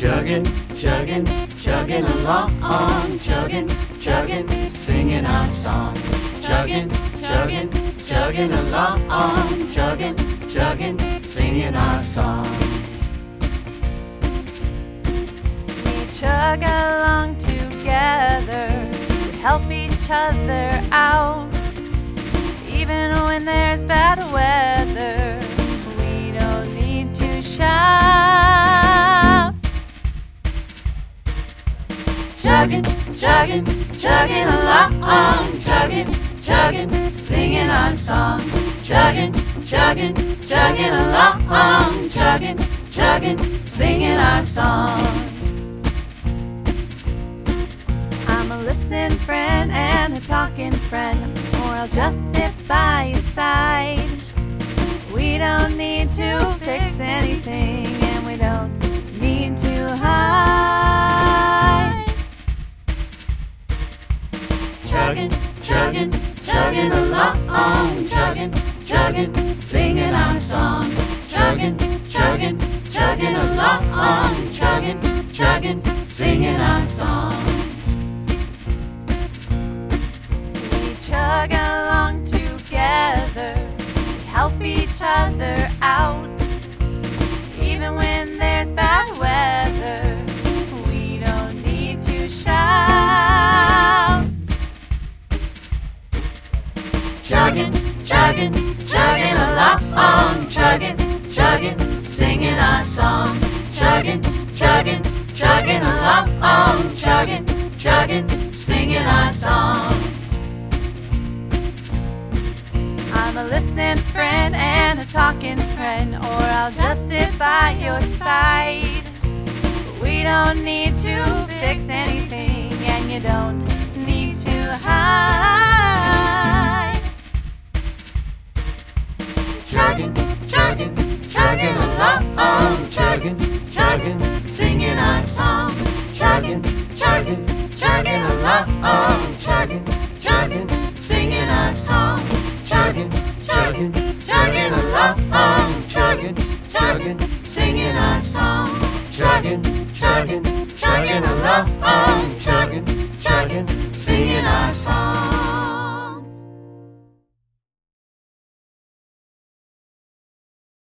Chugging, chugging, chugging along, chugging, chugging, singing our song. Chugging, chugging, chugging along, chugging, chugging, singing our song. We chug along together, we help each other out. Even when there's bad weather, we don't need to shout. Chugging, chugging, chugging along, chugging, chugging, singing our song. Chugging, chugging, chugging along, chugging, chugging, singing our song. I'm a listening friend and a talking friend, or I'll just sit by your side. We don't need to fix anything, and we don't need to hide. Chugging, chugging, chugging along, chugging, chugging, singing our song. Chugging, chugging, chugging along, chugging, chugging, singing our song. We chug along together, we help each other out. Even when there's bad weather, we don't need to shout. Chugging, chugging, chugging along, chugging, chugging, singing our song. Chugging, chugging, chugging along, chugging, chugging, singing our song. I'm a listening friend and a talking friend, or I'll just sit by your side. We don't need to fix anything, and you don't need to hide. Chugging, chugging, chugging along, chugging, chugging, singing our song. Chugging, chugging, chugging along, chugging, chugging, singing our song. Chugging, chugging, chugging along, chugging, chugging, singing our song. Chugging, chugging, chugging along, chugging, chugging, singing our song.